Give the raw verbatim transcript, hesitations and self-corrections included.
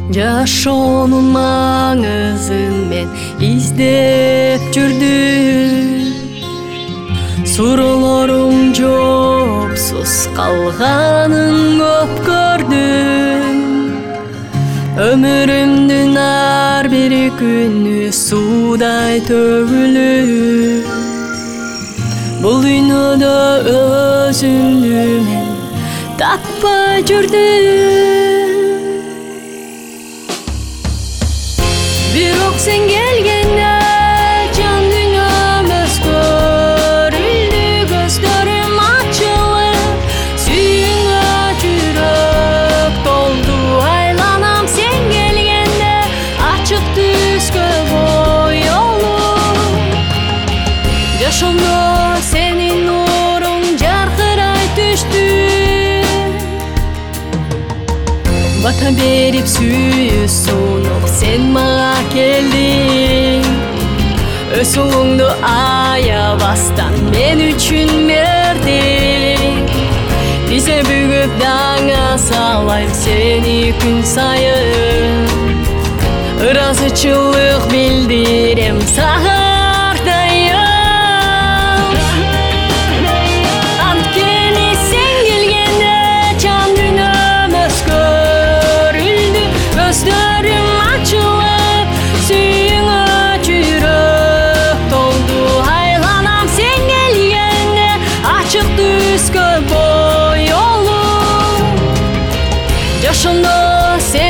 Жашоонун маңызын мен издеп жүрдүм. Суроолорум жоопсуз калганын көп көрдүм. Өмүрүмдүн ар бир күнү суудай төгүлүп. Бул дүйнөдө өзүмдү мен таппай жүрдүм. Бирок сен келгенде жан дүйнөм өзгөрүлдү. Көздөрүм ачылып, сүйүүңө жүрөк толду. Айланам сен келгенде ачык түскө боёлуп. Жашоомдо сенин нуруң жаркырай түштү. Бата берип сүйүү сунуп сен мага келдиң. Өз улуңду аябастан мен үчүн бердиң. Тизе бүгүп даңа салайм сени күн сайын. Ыраазычылык билдирем сага артайын. Анткени сен келгенде жан дүйнөм өзгөрүлдү. Көздөрүм ачылып, сүйүүңө жүрөк толду. Айланам сен келгенде ачык түскө боёлуп. Жашоомдо сен